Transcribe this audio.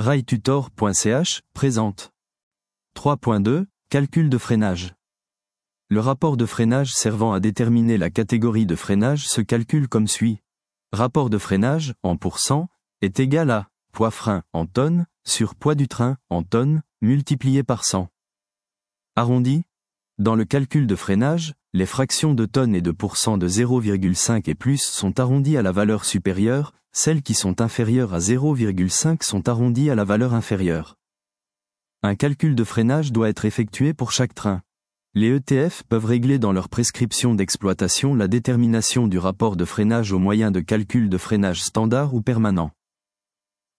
railtutor.ch présente. 3.2 Calcul de freinage. Le rapport de freinage servant à déterminer la catégorie de freinage se calcule comme suit. Rapport de freinage, en pourcent, est égal à poids frein en tonnes, sur poids du train en tonnes, multiplié par 100. Arrondi. Dans le calcul de freinage, les fractions de tonnes et de pourcent de 0,5 et plus sont arrondies à la valeur supérieure, celles qui sont inférieures à 0,5 sont arrondies à la valeur inférieure. Un calcul de freinage doit être effectué pour chaque train. Les ETF peuvent régler dans leur prescription d'exploitation la détermination du rapport de freinage au moyen de calcul de freinage standard ou permanent.